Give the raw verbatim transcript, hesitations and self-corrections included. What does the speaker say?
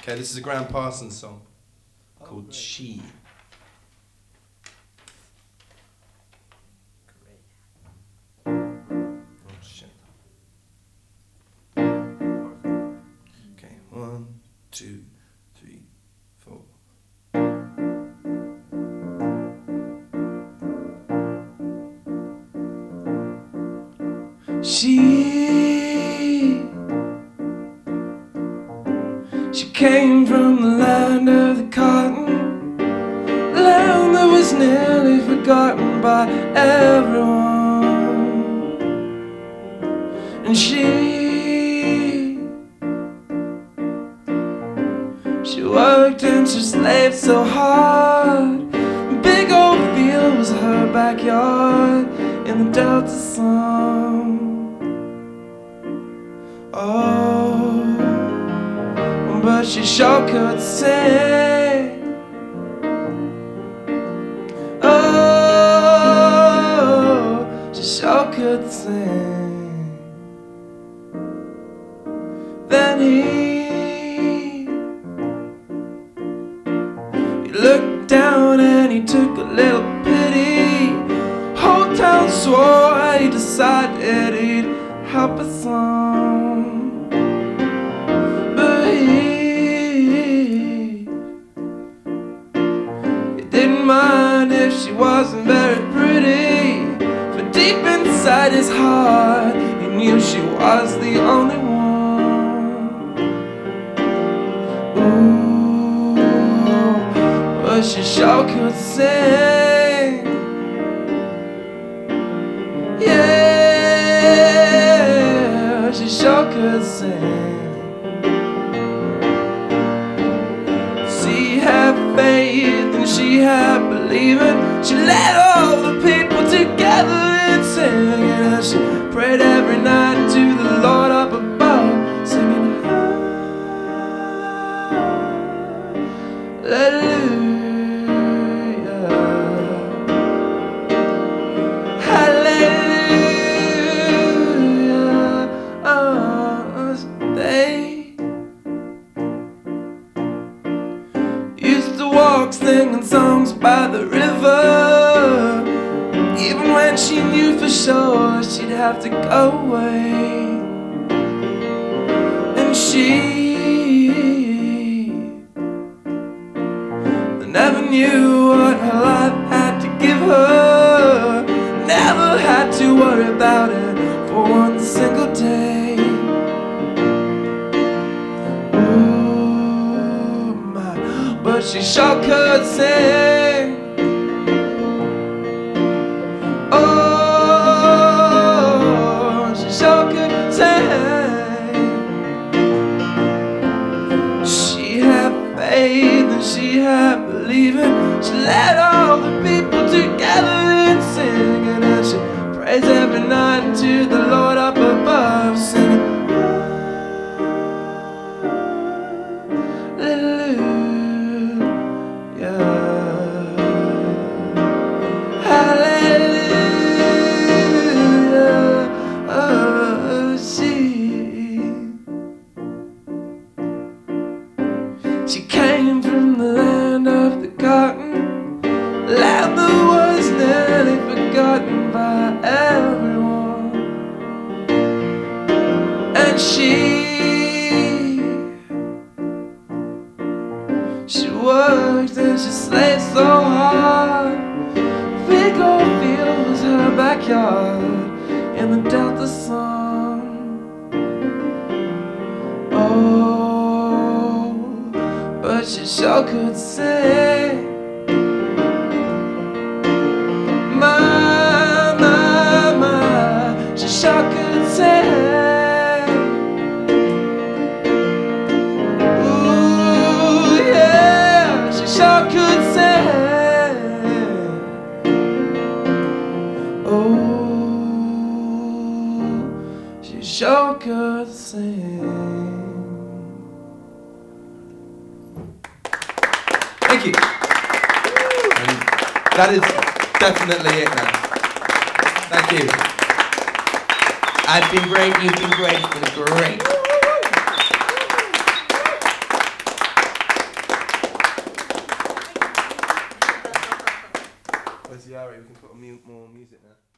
Okay, this is a Graham Parsons song called oh, She. One, two, three, four. She, she came from the land of the cotton, land that was nearly forgotten by everyone. And she She worked and she slaved so hard. Big old field was her backyard in the Delta sun. Oh, but she sure could sing. Oh, she sure could sing. Then he looked down and he took a little pity. Whole town swore he decided he'd help us some. But he, he didn't mind if she wasn't very pretty, for deep inside his heart he knew she was the only one. Ooh, she sure could sing. Yeah, she sure could sing. She had faith and she had believing. She led all the people together and singing, and she prayed every night to the Lord up above, singing hallelujah. Singing songs by the river, even when she knew for sure she'd have to go away. And she never knew what her life had to give her, never had to worry about it for one single day. But she sure could sing. Oh, she sure could sing. She had faith and she had believing. She led all the people together and singing, and she prays every night to the Lord up above, singing she came from the land of the cotton, land that was nearly forgotten by everyone. And she, she worked and she slaved so hard. Big old field was her backyard in the Delta sun. Oh, but she sure could sing. My, my, my, she sure could sing. Ooh, yeah, she sure could sing. Oh, she sure could sing. Thank you. And that is definitely it now. Thank you. I've been great, you've been great, it's been great. Where's Yari? We can put on mu- more music now.